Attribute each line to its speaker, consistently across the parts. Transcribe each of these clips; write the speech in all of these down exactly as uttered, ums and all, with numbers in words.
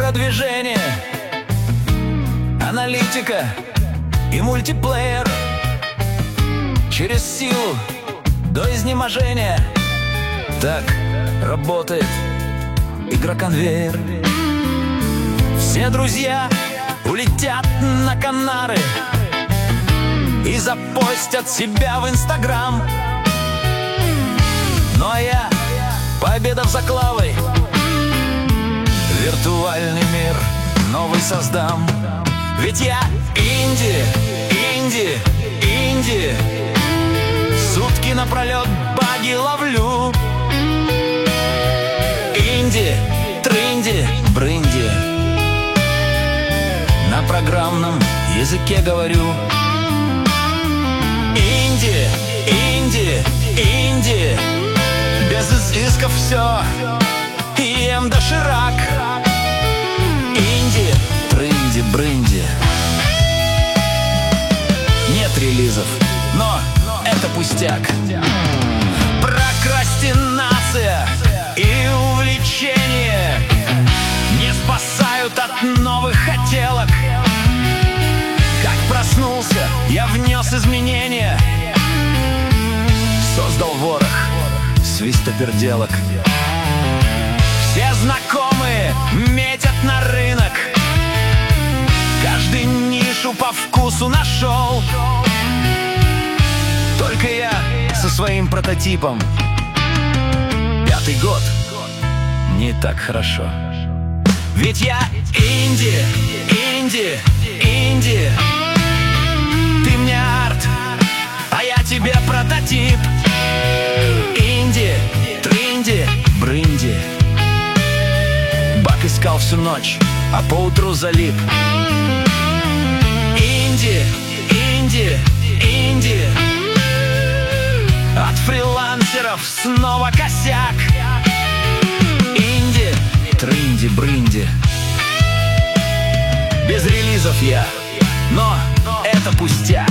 Speaker 1: продвижение, аналитика и мультиплеер. Через силу до изнеможения так работает игроконвейер. Все друзья улетят на Канары и запостят себя в Инстаграм. Ну а я, пообедав за Клавой, виртуальный мир новый создам. Ведь я инди, инди, инди, сутки напролет баги ловлю. Инди, трынди, брынди, на программном языке говорю. Инди, инди, инди, без изысков все, ем доширак. Инди, трынди, брынди. Нет релизов, но это пустяк. Прокрастинация и увлечение не спасают от новых хотелок. Как проснулся, я внес изменения, создал ворох свистоперделок. Все знакомые метят на рынок, каждый нишу по вкусу нашел. Только я со своим прототипом. Пятый год не так хорошо. Ведь я инди, инди, инди. Ты мне арт, а я тебе прототип. Инди, трынди, брынди. Баг искал всю ночь, а поутру залип. Инди, инди, инди. От фрилансеров снова косяк. Инди, трынди, брынди. Без релизов я, но это пустяк.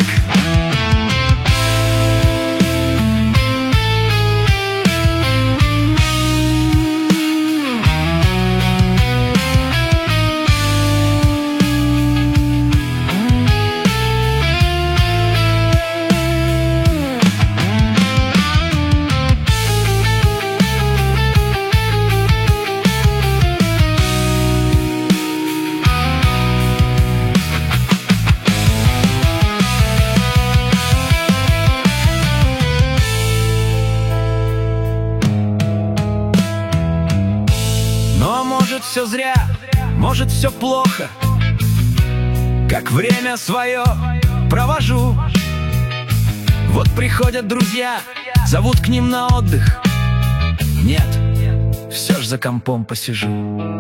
Speaker 1: Может, все зря, может, все плохо. Как время свое провожу. Вот приходят друзья, зовут к ним на отдых. Нет, все ж за компом посижу.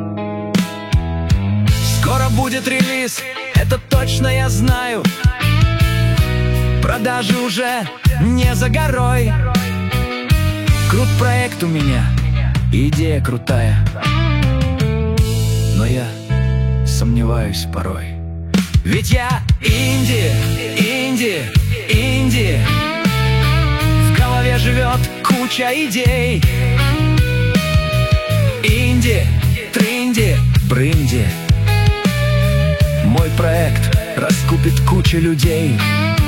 Speaker 1: Скоро будет релиз, это точно я знаю. Продажи уже не за горой. Крут проект у меня, идея крутая, но я сомневаюсь порой. Ведь я инди, инди, инди. В голове живет куча идей. Инди, трынди, брынди. Мой проект раскупит куча людей.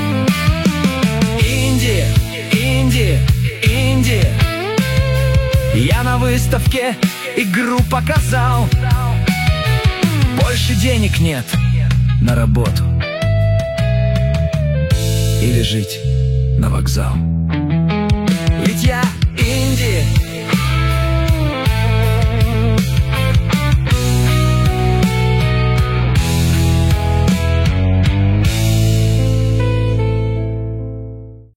Speaker 1: Инди, инди, инди. Я на выставке игру показал. Больше денег нет на работу или жить на вокзал. Ведь я инди,